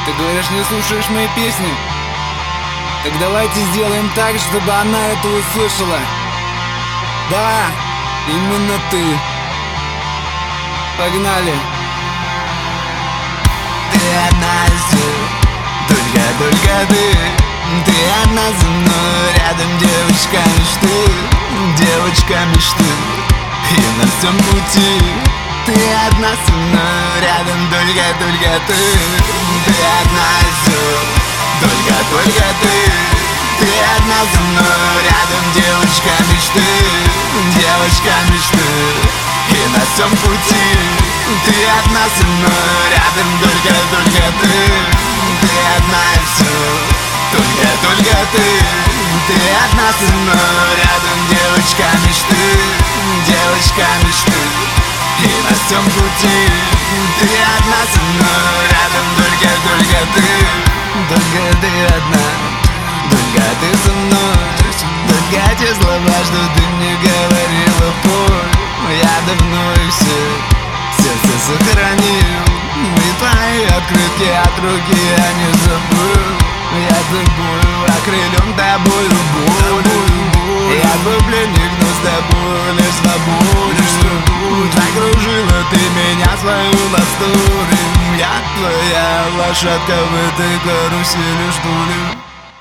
Ты говоришь, не слушаешь мои песни? Так давайте сделаем так, чтобы она это услышала. Да, именно ты. Погнали. Ты одна из всех, только ты. Ты одна за мной, рядом девочка мечты, девочка мечты. И на всем пути ты одна со мной, рядом только ты. Ты одна из всех, только ты. Ты одна за мной, рядом девочка мечты, девочка мечты. И на всем пути ты одна со мной, рядом только ты. Ты одна и все, только ты. Ты одна со мной, рядом девочка мечты, девочка мечты. И на всем пути ты одна со мной, рядом только ты. Только ты одна, только ты со мной. Только те слова, что ты мне говорила, пой. Я давно их все сердце сохранил. И твои открытки от руки я не забыл. Я тобою окрылен, тобою болью. Я твой пленник, но с тобой лишь свободен. Закружила ты меня свою love story. Я твоя лошадка в этой карусели, что ли?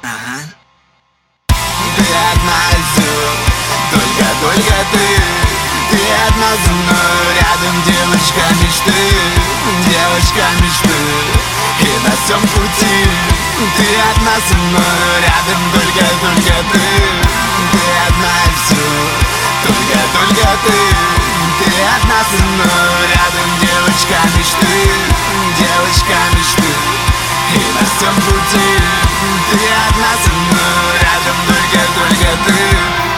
Ты одна из всех, только ты. Ты одна за мной, рядом девочка мечты, девочка мечты. И на всем пути ты одна со мной, рядом только ты. Ты одна и все, только ты. Ты одна со мной, рядом девочка мечты, девочка мечты. И на всем пути ты одна со мной, рядом только ты.